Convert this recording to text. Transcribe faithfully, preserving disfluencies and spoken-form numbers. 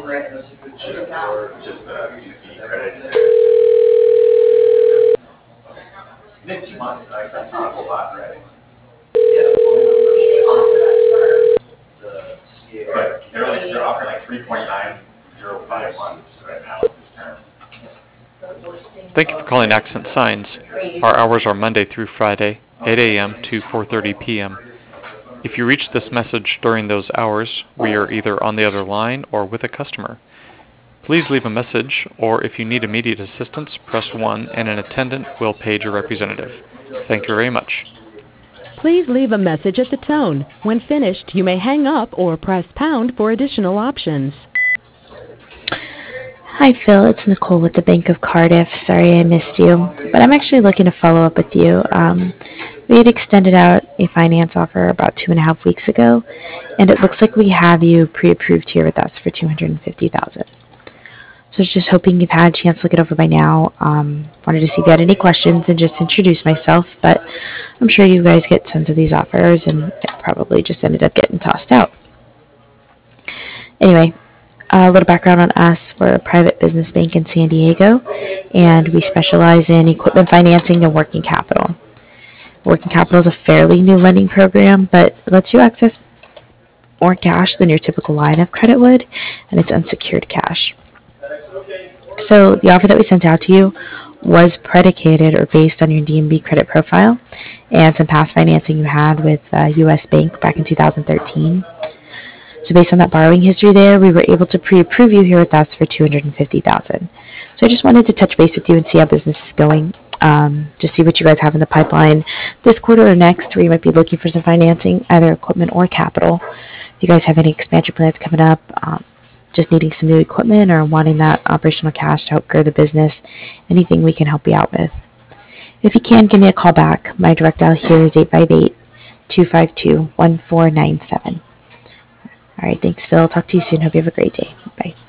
Or just uh, easy credit. fifty months, like, that's not a whole lot, right? But they're like, they're offering like three point nine zero five months right now with this term. Thank you for calling Accent Signs. Our hours are Monday through Friday, eight a m to four thirty p m If you reach this message during those hours, we are either on the other line or with a customer. Please leave a message, or if you need immediate assistance, press one and an attendant will page a representative. Thank you very much. Please leave a message at the tone. When finished, you may hang up or press pound for additional options. Hi, Phil. It's Nicole with the Bank of Cardiff. Sorry I missed you, but I'm actually looking to follow up with you. Um, we had extended out a finance offer about two and a half weeks ago, and it looks like we have you pre-approved here with us for two hundred fifty thousand dollars. So I was just hoping you've had a chance to look it over by now. Um, wanted to see if you had any questions and just introduce myself, but I'm sure you guys get tons of these offers, and it probably just ended up getting tossed out. Anyway, a little background on us. We're a private business bank in San Diego, and we specialize in equipment financing and working capital. Working capital is a fairly new lending program, but it lets you access more cash than your typical line of credit would, and it's unsecured cash. So the offer that we sent out to you was predicated or based on your D M B credit profile and some past financing you had with uh, U S Bank back in two thousand thirteen. So based on that borrowing history there, we were able to pre-approve you here with us for two hundred fifty thousand dollars. So I just wanted to touch base with you and see how business is going. Um, just see what you guys have in the pipeline this quarter or next, where you might be looking for some financing, either equipment or capital. If you guys have any expansion plans coming up, um, just needing some new equipment or wanting that operational cash to help grow the business, anything we can help you out with. If you can, give me a call back. My direct dial here is eight five eight, two five two, one four nine seven. All right, thanks, Phil. Talk to you soon. Hope you have a great day. Bye.